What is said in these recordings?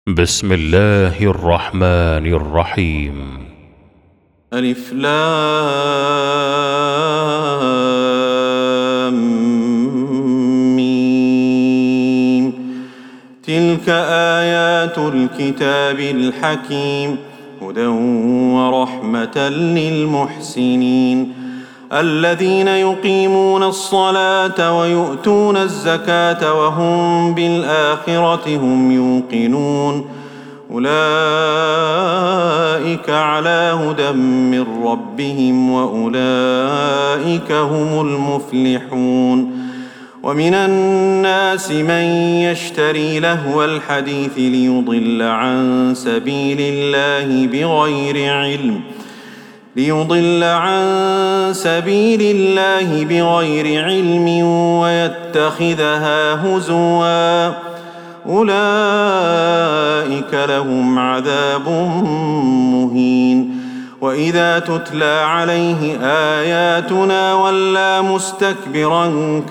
بسم الله الرحمن الرحيم. ألف لام ميم. تلك آيات الكتاب الحكيم هدى ورحمة للمحسنين الذين يقيمون الصلاة ويؤتون الزكاة وهم بالآخرة هم يوقنون أولئك على هدى من ربهم وأولئك هم المفلحون. ومن الناس من يشتري لهو الحديث ليضل عن سبيل الله بغير علم ويتخذها هزوا أولئك لهم عذاب مهين. وإذا تتلى عليه آياتنا ولى مستكبرا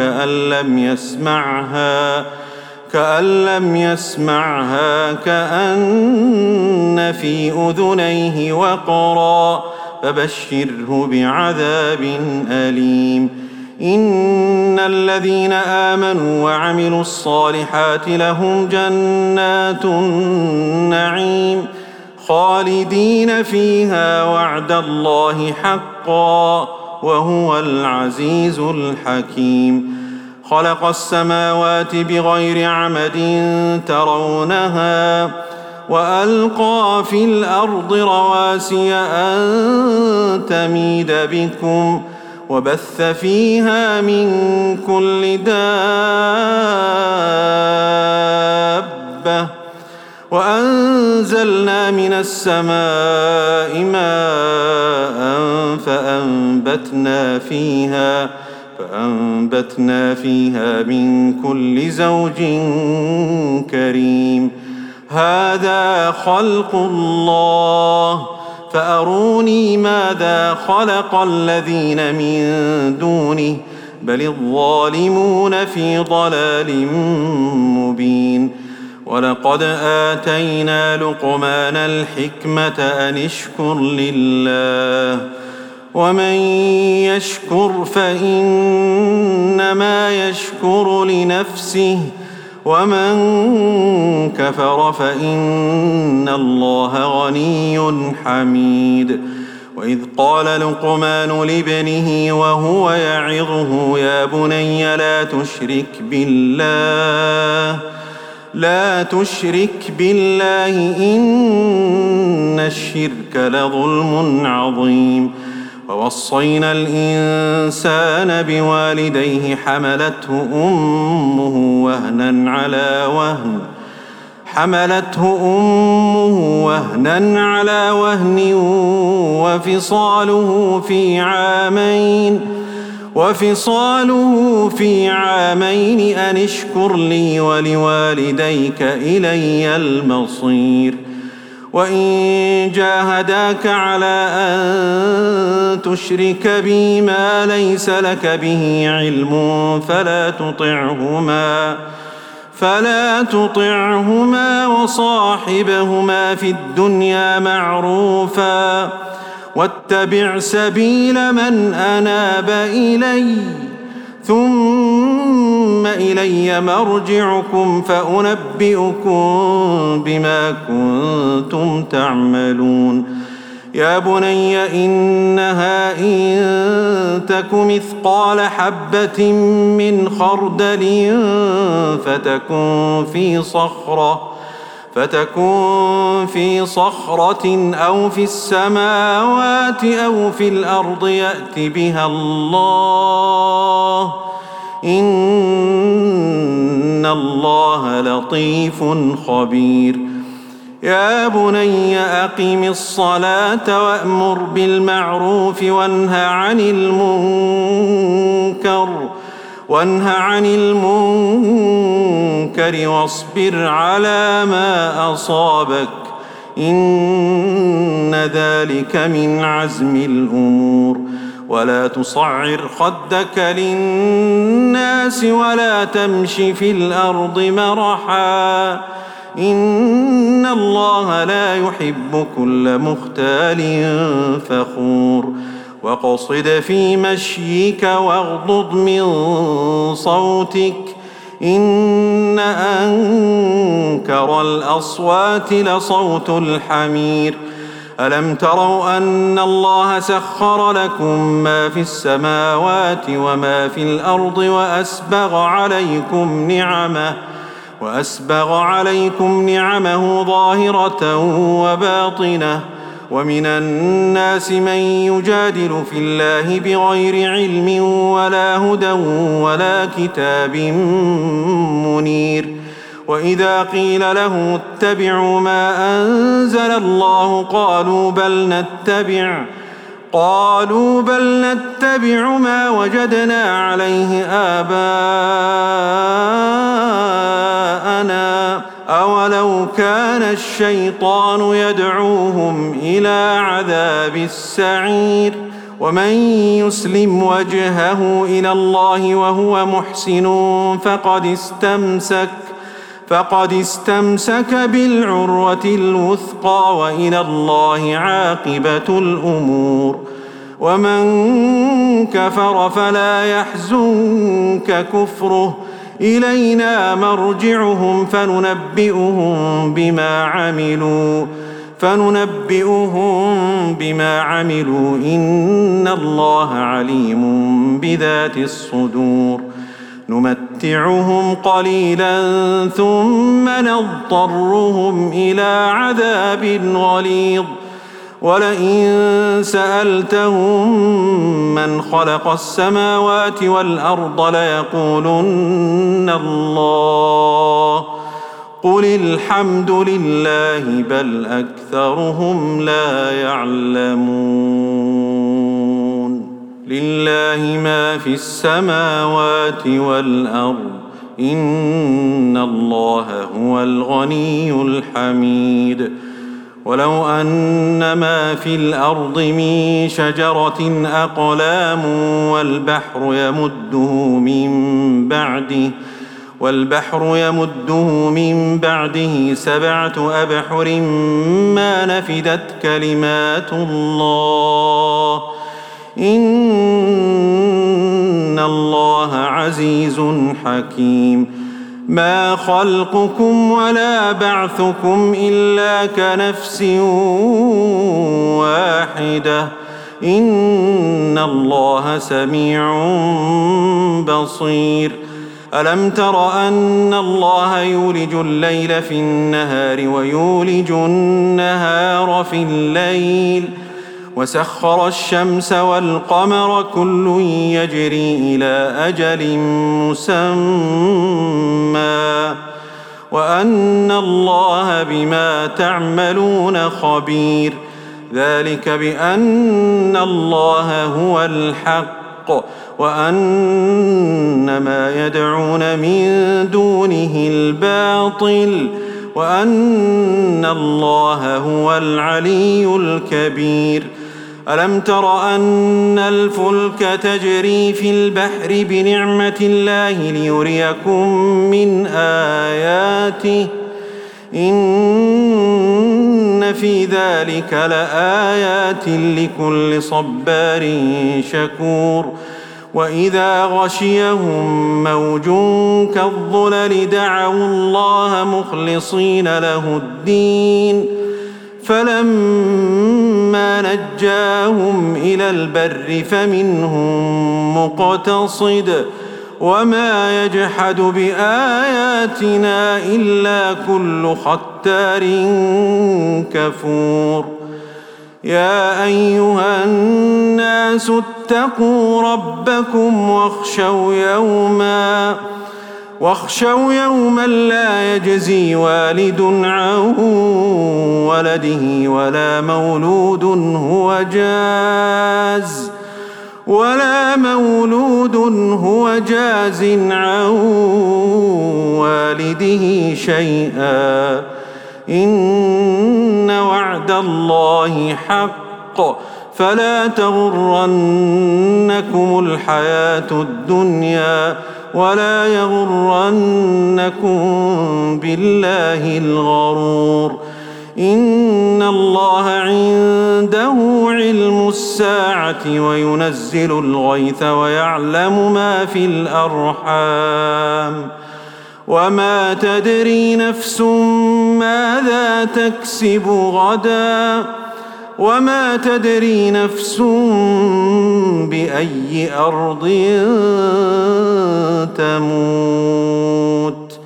كأن لم يسمعها كأن في أذنيه وقرا فبشره بعذاب أليم. إن الذين آمنوا وعملوا الصالحات لهم جنات النعيم خالدين فيها وعد الله حقا وهو العزيز الحكيم. خلق السماوات بغير عمد ترونها وألقى في الأرض رواسي أن تميد بكم وبث فيها من كل دابة وأنزلنا من السماء ماء فأنبتنا فيها من كل زوج كريم. هذا خلق الله فأروني ماذا خلق الذين من دونه بل الظالمون في ضلال مبين. ولقد آتينا لقمان الحكمة أن اشكر لله ومن يشكر فإنما يشكر لنفسه ومن كفر فإن الله غني حميد. وإذ قال لقمان لابنه وهو يعظه يا بني لا تشرك بالله إن الشرك لظلم عظيم. ووصينا الإنسان بوالديه حملته أمه وهنا على وهن وفصاله في عامين أن اشكر لي ولوالديك إلي المصير. وإن جاهداك على أن تشرك بي ما ليس لك به علم فلا تطعهما وصاحبهما في الدنيا معروفا واتبع سبيل من أناب إلي ثم إلي مرجعكم فأنبئكم بما كنتم تعملون. يا بني إنها إن تك مثقال حبة من خردل فتكن في صخرة أو في السماوات أو في الأرض يأت بها الله إن الله لطيف خبير. يا بني أقم الصلاة وأمر بالمعروف وانه عن المنكر واصبر على ما أصابك إن ذلك من عزم الأمور. ولا تصعر خدك للناس ولا تمش في الأرض مرحا إن إن الله لا يحب كل مختال فخور واقصد في مشيك واغضض من صوتك إن أنكر الأصوات لصوت الحمير ألم تروا أن الله سخر لكم ما في السماوات وما في الأرض وأسبغ عليكم نعمه ظاهرة وباطنة ومن الناس من يجادل في الله بغير علم ولا هدى ولا كتاب منير وإذا قيل له اتبعوا ما أنزل الله قالوا بل نتبع ما وجدنا عليه آباءنا أولو كان الشيطان يدعوهم إلى عذاب السعير ومن يسلم وجهه إلى الله وهو محسن فقد استمسك بالعروة الوثقى وإلى الله عاقبة الأمور ومن كفر فلا يحزنك كفره إلينا مرجعهم فننبئهم بما عملوا إن الله عليم بذات الصدور نمتعهم قليلا ثم نضطرهم إلى عذاب غليظ ولئن سألتهم من خلق السماوات والأرض ليقولن الله قل الحمد لله بل أكثرهم لا يعلمون لله ما في السماوات والأرض إن الله هو الغني الحميد ولو أن ما في الأرض من شجرة أقلام والبحر يمده من بعده 7 أبحر ما نفدت كلمات الله إن الله عزيز حكيم ما خلقكم ولا بعثكم إلا كنفس واحدة إن الله سميع بصير ألم تر أن الله يولج الليل في النهار ويولج النهار في الليل وسخر الشمس والقمر كل يجري إلى أجل مسمى وأن الله بما تعملون خبير ذلك بأن الله هو الحق وأن ما يدعون من دونه الباطل وأن الله هو العلي الكبير ألم تر أن الفلك تجري في البحر بنعمة الله ليريكم من آياته إن في ذلك لآيات لكل صبار شكور وإذا غشيهم موج كالظلل دعوا الله مخلصين له الدين فلما نجاهم إلى البر فمنهم مقتصد وما يجحد بآياتنا إلا كل ختار كفور يا أيها الناس اتقوا ربكم واخشوا يوما لا يجزي والد عن ولده ولا مولود هو جاز عن والده شيئا إن وعد الله حق فلا تغرنكم الحياة الدنيا ولا يغرنكم بالله الغرور إن الله عنده علم الساعة وينزل الغيث ويعلم ما في الأرحام وما تدري نفس ماذا تكسب غدا وما تدري نفس بأي أرض تموت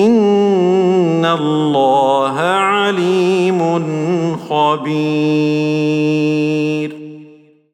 إن الله عليم خبير.